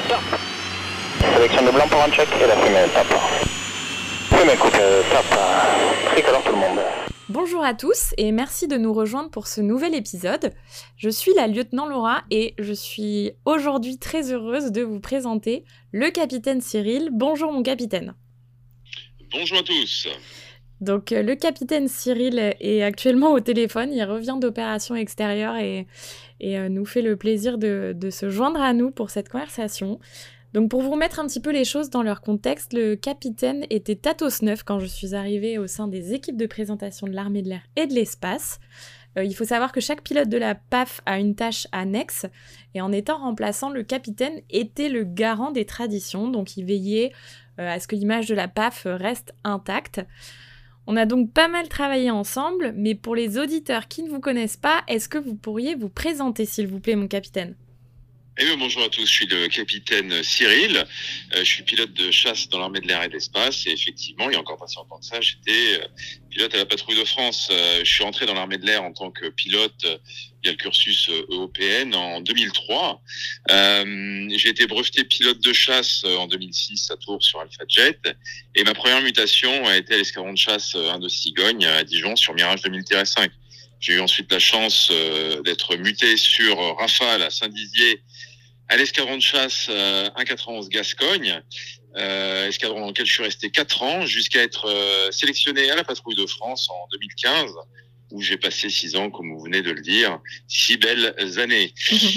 Top. Sélection de blanc pour un check et la fumée, top. Fumée coupée, top. Tricolore tout le monde. Bonjour à tous et merci de nous rejoindre pour ce nouvel épisode. Je suis la lieutenant Laura et je suis aujourd'hui très heureuse de vous présenter le capitaine Cyril. Bonjour mon capitaine. Bonjour à tous. Donc le capitaine Cyril est actuellement au téléphone, il revient d'opération extérieure et nous fait le plaisir de se joindre à nous pour cette conversation. Donc pour vous remettre un petit peu les choses dans leur contexte, le capitaine était Tatos 9 quand je suis arrivée au sein des équipes de présentation de l'armée de l'air et de l'espace. Il faut savoir que chaque pilote de la PAF a une tâche annexe et en étant remplaçant, le capitaine était le garant des traditions, donc il veillait à ce que l'image de la PAF reste intacte. On a donc pas mal travaillé ensemble, mais pour les auditeurs qui ne vous connaissent pas, est-ce que vous pourriez vous présenter s'il vous plaît mon capitaine ? Eh bien, bonjour à tous, je suis le capitaine Cyril, je suis pilote de chasse dans l'armée de l'air et de l'espace et effectivement, il y a encore pas si longtemps que ça, j'étais pilote à la patrouille de France. Je suis entré dans l'armée de l'air en tant que pilote via le cursus européen en 2003. J'ai été breveté pilote de chasse en 2006 à Tours sur Alpha Jet et ma première mutation a été à l'escadron de chasse Indosse-Cigogne à Dijon sur Mirage 2000-5. J'ai eu ensuite la chance d'être muté sur Rafale à Saint-Dizier à l'escadron de chasse 191 Gascogne, escadron dans lequel je suis resté 4 ans jusqu'à être sélectionné à la patrouille de France en 2015 où j'ai passé 6 ans, comme vous venez de le dire, 6 belles années.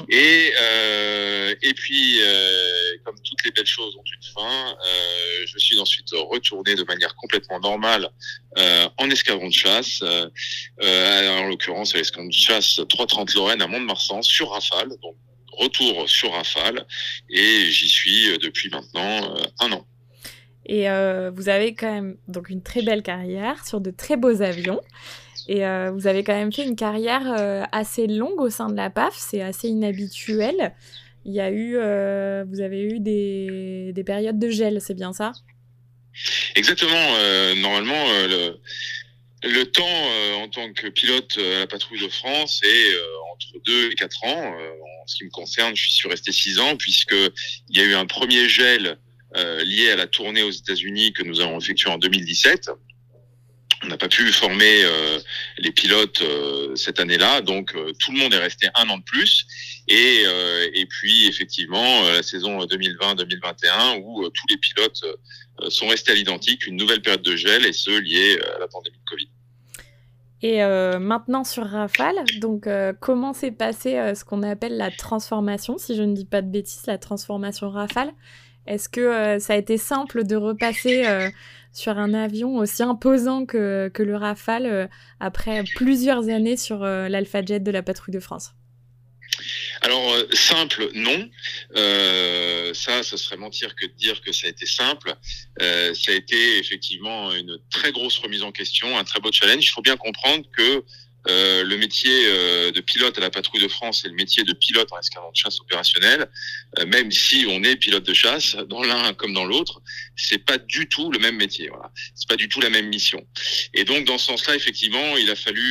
Et puis, comme toutes les belles choses ont une fin, je suis ensuite retourné de manière complètement normale en escadron de chasse, en l'occurrence à l'escadron de chasse 330 Lorraine à Mont-de-Marsan sur Rafale, donc retour sur Rafale, et j'y suis depuis maintenant 1 an. Et vous avez quand même donc une très belle carrière sur de très beaux avions. Et vous avez quand même fait une carrière assez longue au sein de la PAF, c'est assez inhabituel. Il y a eu, vous avez eu des périodes de gel, c'est bien ça ? Exactement. Normalement, le temps en tant que pilote à la patrouille de France est entre 2 et 4 ans. En ce qui me concerne, je suis resté 6 ans puisqu'il y a eu un premier gel lié à la tournée aux États-Unis que nous avons effectué en 2017. On n'a pas pu former les pilotes cette année-là, donc tout le monde est resté 1 an de plus. Et puis effectivement la saison 2020-2021 où tous les pilotes sont restés à l'identique, une nouvelle période de gel et ce lié à la pandémie de Covid. Et maintenant sur Rafale, donc comment s'est passé ce qu'on appelle la transformation, si je ne dis pas de bêtises, la transformation Rafale ? Est-ce que ça a été simple de repasser sur un avion aussi imposant que le Rafale après plusieurs années sur l'Alpha Jet de la patrouille de France ? Alors simple, non. Ça serait mentir que de dire que ça a été simple. Ça a été effectivement une très grosse remise en question, un très beau challenge. Il faut bien comprendre que le métier de pilote à la patrouille de France et le métier de pilote en escadron de chasse opérationnel, même si on est pilote de chasse, dans l'un comme dans l'autre, c'est pas du tout le même métier. Voilà, c'est pas du tout la même mission. Et donc dans ce sens-là, effectivement, il a fallu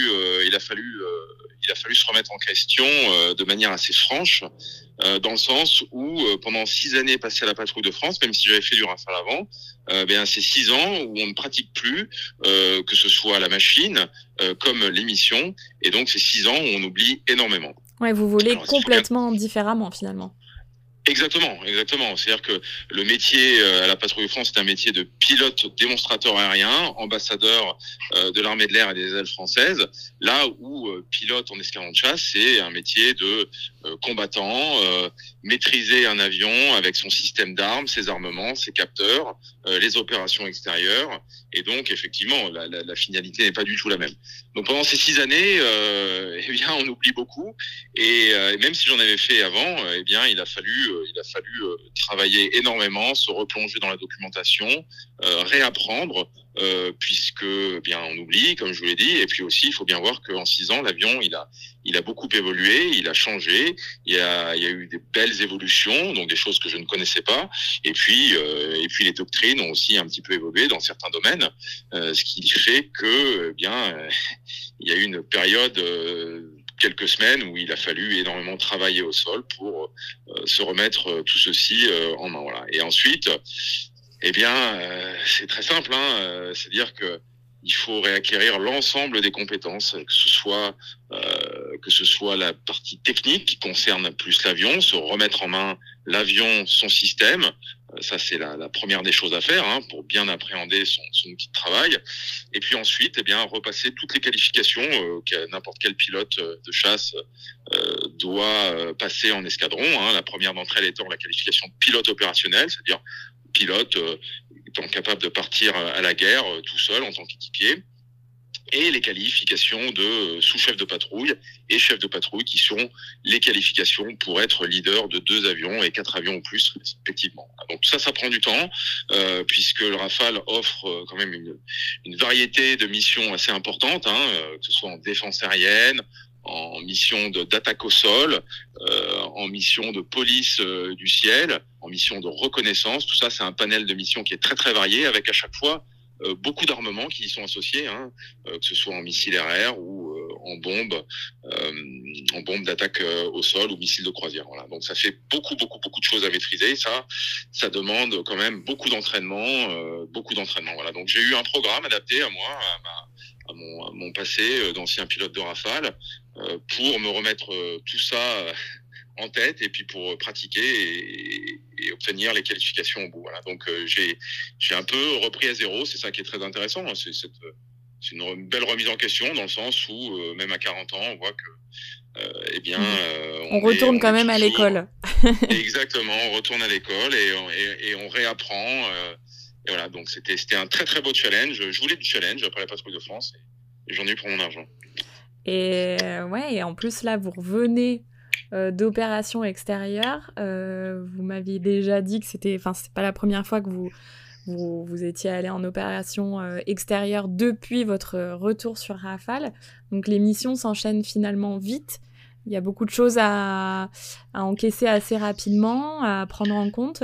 se remettre en question de manière assez franche, dans le sens où pendant 6 années passées à la patrouille de France, même si j'avais fait du Rafale avant, c'est 6 ans où on ne pratique plus, que ce soit la machine comme les missions, et donc c'est 6 ans où on oublie énormément. Ouais, vous volez complètement différemment finalement. Exactement. C'est-à-dire que le métier à la patrouille de France, c'est un métier de pilote démonstrateur aérien, ambassadeur de l'armée de l'air et des ailes françaises. Là où pilote en escadron de chasse, c'est un métier de combattant, maîtriser un avion avec son système d'armes, ses armements, ses capteurs, les opérations extérieures. Et donc, effectivement, la finalité n'est pas du tout la même. Donc, pendant ces 6 années, on oublie beaucoup. Et même si j'en avais fait avant, il a fallu travailler énormément, se replonger dans la documentation, réapprendre, puisque on oublie, comme je vous l'ai dit. Et puis aussi, il faut bien voir qu'en 6 ans, l'avion, il a beaucoup évolué, il a changé. Il y a eu des belles évolutions, donc des choses que je ne connaissais pas. Et puis les doctrines ont aussi un petit peu évolué dans certains domaines, ce qui fait que il y a eu une période quelques semaines où il a fallu énormément travailler au sol pour se remettre tout ceci en main. Voilà. Et ensuite, c'est très simple, c'est-à-dire que il faut réacquérir l'ensemble des compétences, que ce soit la partie technique qui concerne plus l'avion, se remettre en main l'avion, son système. Ça, c'est la première des choses à faire pour bien appréhender son outil de travail. Et puis ensuite, repasser toutes les qualifications que n'importe quel pilote de chasse doit passer en escadron. La première d'entre elles étant la qualification de pilote opérationnel, c'est-à-dire pilote étant capable de partir à la guerre tout seul en tant qu'équipier, et les qualifications de sous-chef de patrouille et chef de patrouille qui sont les qualifications pour être leader de 2 avions et 4 avions ou plus respectivement. Donc ça prend du temps puisque le Rafale offre quand même une variété de missions assez importantes, que ce soit en défense aérienne, en mission d'attaque au sol, en mission de police du ciel, en mission de reconnaissance. Tout ça, c'est un panel de missions qui est très très varié, avec à chaque fois beaucoup d'armements qui y sont associés, que ce soit en missiles RR ou en bombes d'attaque au sol ou missiles de croisière. Voilà. Donc ça fait beaucoup de choses à maîtriser. Ça demande quand même beaucoup d'entraînement. Voilà. Donc j'ai eu un programme adapté à moi, à mon passé d'ancien pilote de Rafale, pour me remettre tout ça en tête et puis pour pratiquer et obtenir les qualifications au bout. Voilà. Donc j'ai un peu repris à zéro. C'est ça qui est très intéressant. C'est une belle remise en question, dans le sens où même à 40 ans, on voit que on retourne quand même à l'école. Exactement, on retourne à l'école et on réapprend. Et voilà, donc c'était un très très beau challenge. Je voulais du challenge après la patrouille de France et j'en ai eu pour mon argent. Et en plus là, vous revenez d'opérations extérieures. Vous m'aviez déjà dit que c'est pas la première fois que vous étiez allé en opération extérieure depuis votre retour sur Rafale. Donc les missions s'enchaînent finalement vite. Il y a beaucoup de choses à encaisser assez rapidement, à prendre en compte.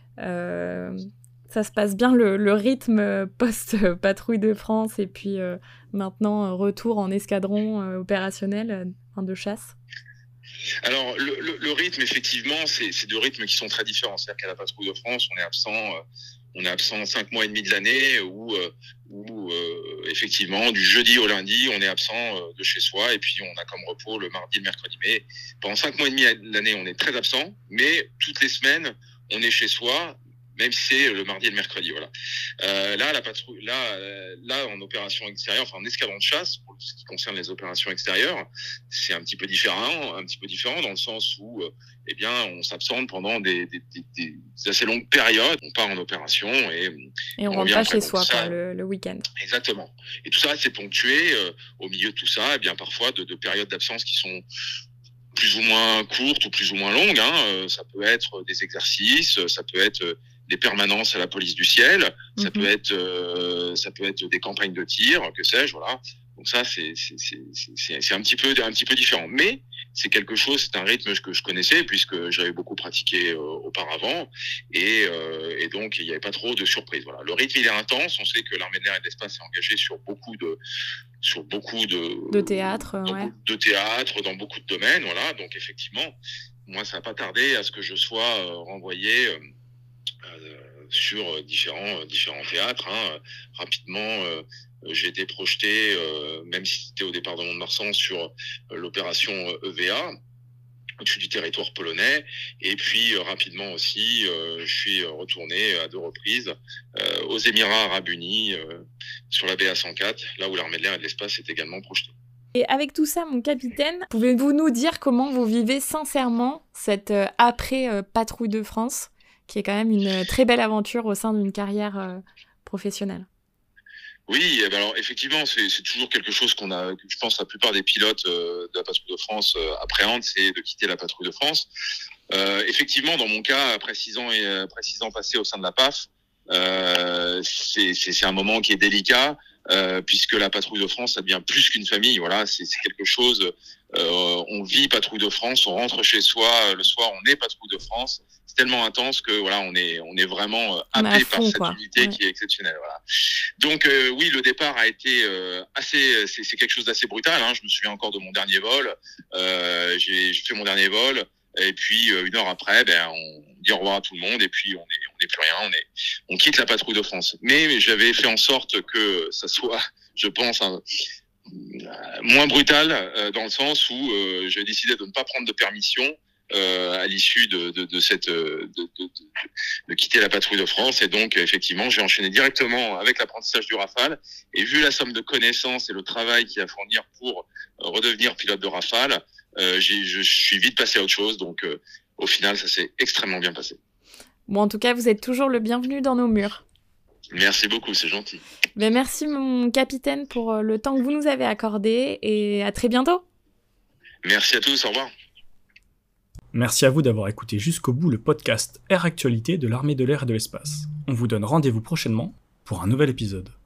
Ça se passe bien le rythme post-patrouille de France et puis maintenant retour en escadron opérationnel de chasse. Alors le rythme, effectivement, c'est 2 rythmes qui sont très différents. C'est-à-dire qu'à la patrouille de France, on est absent 5 mois et demi de l'année, où effectivement du jeudi au lundi, on est absent de chez soi, et puis on a comme repos le mardi et le mercredi. Mais pendant 5 mois et demi de l'année, on est très absent, mais toutes les semaines, on est chez soi, même si c'est le mardi et le mercredi. Voilà. Là, la patrouille, là, en opération extérieure, enfin en escadron de chasse, pour ce qui concerne les opérations extérieures, c'est un petit peu différent dans le sens où, on s'absente pendant des assez longues périodes. On part en opération et on rentre pas chez soi le week-end. Exactement. Et tout ça, c'est ponctué au milieu de tout ça, parfois de périodes d'absence qui sont plus ou moins courtes ou plus ou moins longues. Ça peut être des exercices, ça peut être des permanences à la police du ciel, ça peut être des campagnes de tir, que sais-je, voilà. Donc ça, c'est un petit peu différent. Mais c'est un rythme que je connaissais puisque j'avais beaucoup pratiqué auparavant et donc il n'y avait pas trop de surprises. Voilà. Le rythme, il est intense. On sait que l'armée de l'air et de l'espace est engagée sur beaucoup de théâtres, de théâtres dans beaucoup de domaines. Voilà. Donc effectivement, moi, ça n'a pas tardé à ce que je sois renvoyé sur différents théâtres. Rapidement, j'ai été projeté, même si c'était au départ de Mont-de-Marsan, sur l'opération EVA, au-dessus du territoire polonais. Et puis, rapidement aussi, je suis retourné à 2 reprises aux Émirats Arabes Unis, sur la BA-104, là où l'armée de l'air et de l'espace est également projetée. Et avec tout ça, mon capitaine, pouvez-vous nous dire comment vous vivez sincèrement cette après-patrouille de France, qui est quand même une très belle aventure au sein d'une carrière professionnelle? Oui, alors effectivement, c'est toujours quelque chose que je pense la plupart des pilotes de la patrouille de France appréhendent, c'est de quitter la patrouille de France. Effectivement, dans mon cas, après 6 ans passés au sein de la PAF, c'est un moment qui est délicat. Puisque la patrouille de France, ça devient plus qu'une famille. Voilà, c'est quelque chose. On vit patrouille de France, on rentre chez soi le soir, on est patrouille de France. C'est tellement intense que voilà, on est vraiment happé par cette unité qui est exceptionnelle. Voilà. Donc oui, le départ a été c'est quelque chose d'assez brutal. Hein. Je me souviens encore de mon dernier vol. J'ai fait mon dernier vol. Et puis une heure après, on dit au revoir à tout le monde et puis on n'est plus rien, on quitte la patrouille de France. Mais j'avais fait en sorte que ça soit, je pense, moins brutal dans le sens où j'ai décidé de ne pas prendre de permission à l'issue de quitter la patrouille de France. Et donc effectivement, j'ai enchaîné directement avec l'apprentissage du Rafale. Et vu la somme de connaissances et le travail qu'il y a à fournir pour redevenir pilote de Rafale, je suis vite passé à autre chose, donc au final, ça s'est extrêmement bien passé. Bon, en tout cas, vous êtes toujours le bienvenu dans nos murs. Merci beaucoup, c'est gentil. Merci mon capitaine pour le temps que vous nous avez accordé et à très bientôt. Merci à tous, au revoir. Merci à vous d'avoir écouté jusqu'au bout le podcast Air Actualité de l'Armée de l'air et de l'espace. On vous donne rendez-vous prochainement pour un nouvel épisode.